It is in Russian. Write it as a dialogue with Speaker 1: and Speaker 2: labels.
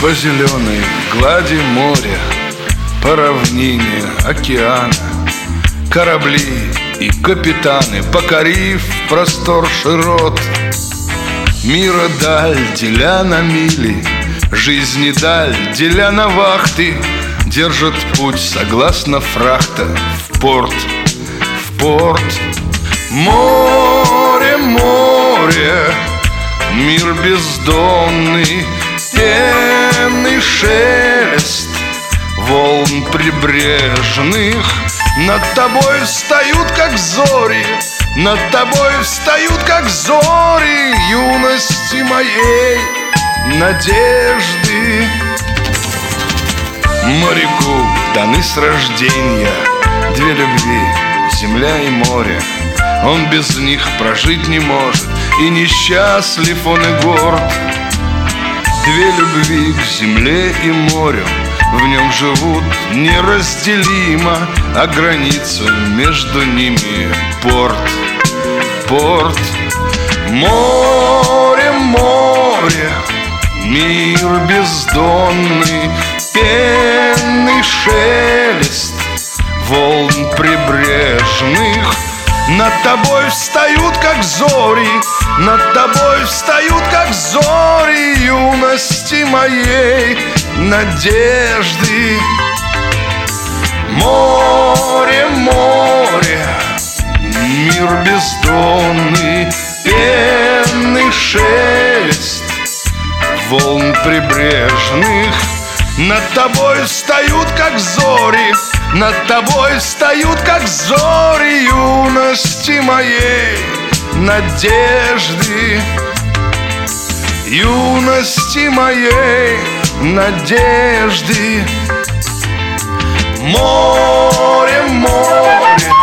Speaker 1: По зеленой глади моря, по равнине океана, корабли и капитаны, покорив простор широт, мира даль, деля на мили, жизни даль, деля на вахты, держат путь согласно фрахта в порт, в порт. Море, море, мир бездонный, пенный шелест волн прибрежных. Над тобой встают, как зори, над тобой встают, как зори юности моей надежды. Моряку даны с рождения две любви, земля и море. Он без них прожить не может, и несчастлив он и горд. Две любви к земле и морю в нем живут неразделимо, а граница между ними порт, порт. Море, море, мир бездонный, пенный шелест волн прибрежных. Над тобой встают, как зори, над тобой встают, как зори юности моей надежды. Море, море, мир бездонный, пенный шелест волн прибрежных. Над тобой встают, как зори, над тобой встают, как зори юности моей надежды, юности моей надежды. Море, море,